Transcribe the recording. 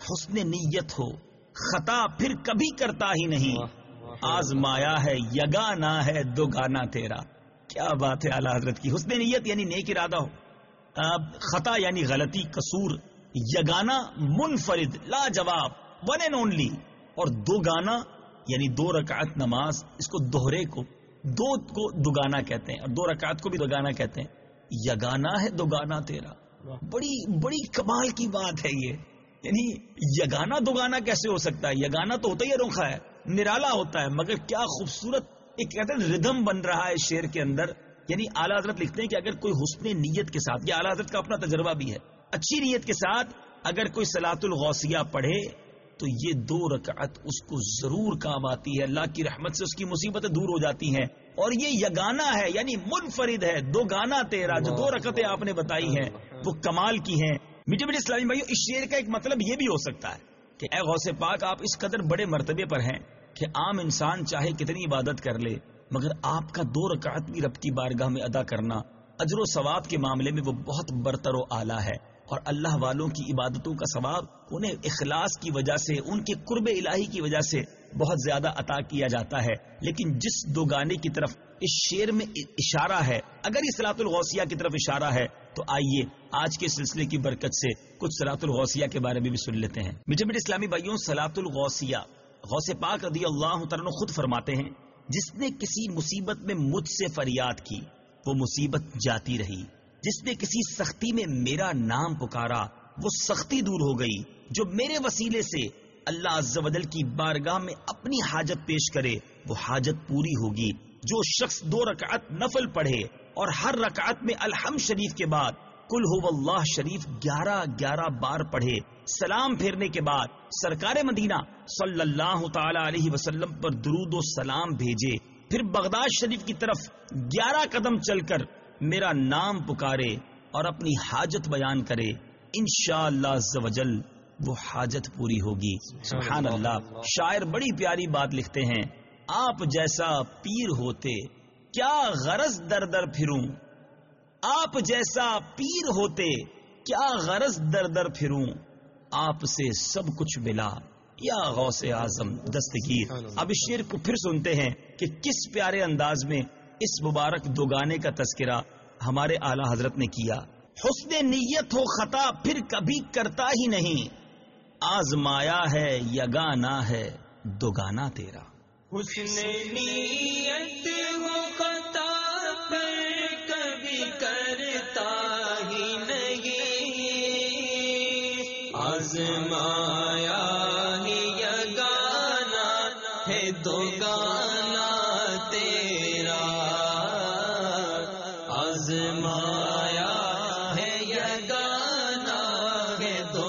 حسن نیت ہو خطا پھر کبھی کرتا ہی نہیں، آزمایا ہے یگانا ہے دوگانا تیرا. کیا بات ہے اعلیٰ حضرت کی. حسن نیت یعنی نیک ارادہ ہو، خطا یعنی غلطی قصور، یگانا منفرد لاجواب ون اینڈ اونلی، اور دوگانا یعنی 2 رکعت نماز، اس کو دوہرے کو دو کو دوگانا کہتے ہیں اور 2 رکعت کو بھی دوگانا کہتے ہیں. یگانا ہے دوگانا تیرا. بڑی بڑی کمال کی بات ہے یہ. یعنی یگانا دوگانا کیسے ہو سکتا ہے؟ یگانا تو ہوتا ہی انوکھا ہے، نرالا ہوتا ہے، مگر کیا خوبصورت ایک کہتے ہیں ردھم بن رہا ہے شعر کے اندر. یعنی اعلیٰ حضرت لکھتے ہیں کہ اگر کوئی حسن نیت کے ساتھ، یہ اعلیٰ حضرت کا اپنا تجربہ بھی ہے، اچھی نیت کے ساتھ اگر کوئی صلاۃ الغوثیہ پڑھے تو یہ 2 رکعت اس کو ضرور کام آتی ہے، اللہ کی رحمت سے اس کی مصیبتیں دور ہو جاتی ہیں. اور یہ یگانا ہے یعنی منفرد ہے، دوگانا تیرا. جو 2 رکعتیں آپ نے بتائی ہیں وہ کمال کی ہیں. میٹھے میٹھے اسلامی بھائیو، اس شعر کا ایک مطلب یہ بھی ہو سکتا ہے کہ اے غوث پاک، آپ اس قدر بڑے مرتبے پر ہیں کہ عام انسان چاہے کتنی عبادت کر لے، مگر آپ کا 2 رکعت بھی رب کی بارگاہ میں ادا کرنا اجر و ثواب کے معاملے میں وہ بہت برتر و اعلیٰ ہے. اور اللہ والوں کی عبادتوں کا ثواب انہیں اخلاص کی وجہ سے، ان کے قرب الہی کی وجہ سے بہت زیادہ عطا کیا جاتا ہے. لیکن جس دوگانے کی طرف اس شعر میں اشارہ ہے، اگر یہ صلاۃ الغوثیہ کی طرف اشارہ ہے، تو آئیے آج کے سلسلے کی برکت سے کچھ صلاۃ الغوثیہ کے بارے میں بھی سن لیتے ہیں. میٹھے میٹھے اسلامی بھائیوں، صلاۃ الغوثیہ غوث پاک رضی اللہ تعالیٰ عنہ خود فرماتے ہیں، جس نے کسی مصیبت میں مجھ سے فریاد کی وہ مصیبت جاتی رہی، جس نے کسی سختی میں میرا نام پکارا وہ سختی دور ہو گئی. جو میرے وسیلے سے اللہ عز و جل کی بارگاہ میں اپنی حاجت پیش کرے وہ حاجت پوری ہوگی. جو شخص 2 رکعت نفل پڑھے اور ہر رکعت میں الحمد شریف کے بعد قل هو اللہ شریف 11 بار پڑھے، سلام پھیرنے کے بعد سرکار مدینہ صلی اللہ تعالی علیہ وسلم پر درود و سلام بھیجے، پھر بغداد شریف کی طرف 11 قدم چل کر میرا نام پکارے اور اپنی حاجت بیان کرے، انشاءاللہ عز و جل وہ حاجت پوری ہوگی. سبحان اللہ. شاعر بڑی پیاری بات لکھتے ہیں، آپ جیسا پیر ہوتے کیا غرض در در پھروں، آپ جیسا پیر ہوتے کیا غرض در در پھروں، آپ سے سب کچھ ملا یا غوث اعظم دستگیر. اب اس شعر کو پھر سنتے ہیں کہ کس پیارے انداز میں اس مبارک دوگانے کا تذکرہ ہمارے اعلیٰ حضرت نے کیا. حسن نیت ہو خطا پھر کبھی کرتا ہی نہیں، آزمایا ہے یگانا ہے دوگانا تیرا. حسن نیت ہو خطا پھر کبھی کرتا ہی نہیں، آزمایا ہی یگانا ہے دوگانا تیرا، آزمایا ہے یگانا ہے دو